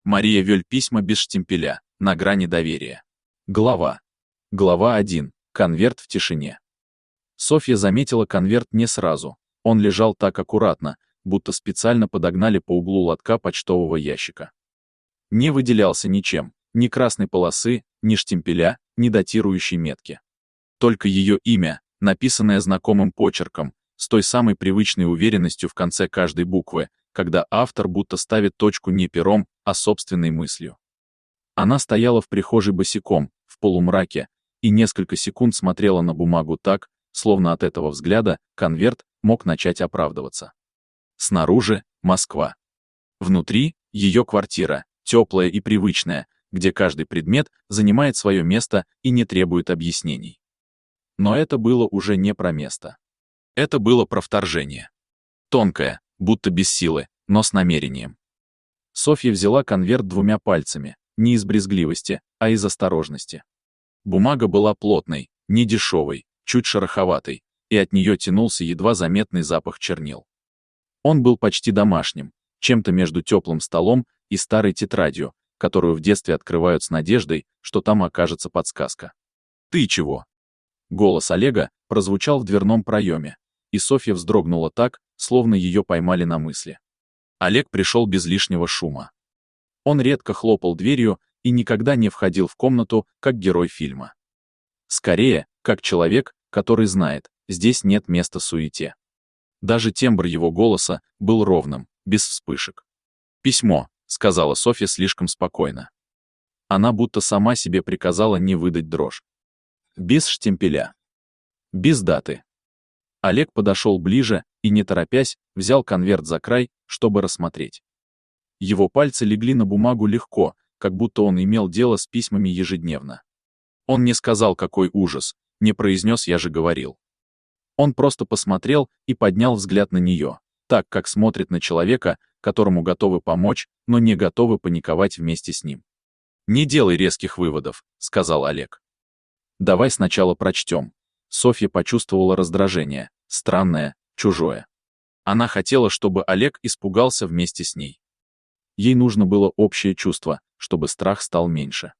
Мария Вёль, письма без штемпеля, на грани доверия. Глава 1. Конверт в тишине. Софья заметила конверт не сразу. Он лежал так аккуратно, будто специально подогнали по углу лотка почтового ящика. Не выделялся ничем, ни красной полосы, ни штемпеля, ни датирующей метки. Только ее имя, написанное знакомым почерком, с той самой привычной уверенностью в конце каждой буквы, когда автор будто ставит точку не пером, а собственной мыслью. Она стояла в прихожей босиком, в полумраке, и несколько секунд смотрела на бумагу так, словно от этого взгляда конверт мог начать оправдываться. Снаружи — Москва. Внутри — ее квартира, теплая и привычная, где каждый предмет занимает свое место и не требует объяснений. Но это было уже не про место. Это было про вторжение. Тонкое, будто без силы, но с намерением. Софья взяла конверт двумя пальцами, не из брезгливости, а из осторожности. Бумага была плотной, не дешевой, чуть шероховатой, и от нее тянулся едва заметный запах чернил. Он был почти домашним, чем-то между теплым столом и старой тетрадью, которую в детстве открывают с надеждой, что там окажется подсказка. «Ты чего?» Голос Олега прозвучал в дверном проеме, и Софья вздрогнула так, словно ее поймали на мысли. Олег пришел без лишнего шума. Он редко хлопал дверью и никогда не входил в комнату, как герой фильма. Скорее, как человек, который знает, здесь нет места суете. Даже тембр его голоса был ровным, без вспышек. «Письмо», — сказала Софья слишком спокойно. Она будто сама себе приказала не выдать дрожь. Без штемпеля. Без даты. Олег подошел ближе и, не торопясь, взял конверт за край, чтобы рассмотреть. Его пальцы легли на бумагу легко, как будто он имел дело с письмами ежедневно. Он не сказал, какой ужас, не произнес «я же говорил». Он просто посмотрел и поднял взгляд на нее, так, как смотрит на человека, которому готовы помочь, но не готовы паниковать вместе с ним. «Не делай резких выводов», — сказал Олег. «Давай сначала прочтем». Софья почувствовала раздражение, странное, чужое. Она хотела, чтобы Олег испугался вместе с ней. Ей нужно было общее чувство, чтобы страх стал меньше.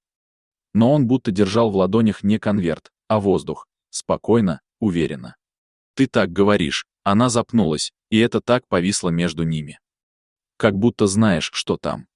Но он будто держал в ладонях не конверт, а воздух, спокойно, уверенно. «Ты так говоришь», она запнулась, и это так повисло между ними. «Как будто знаешь, что там».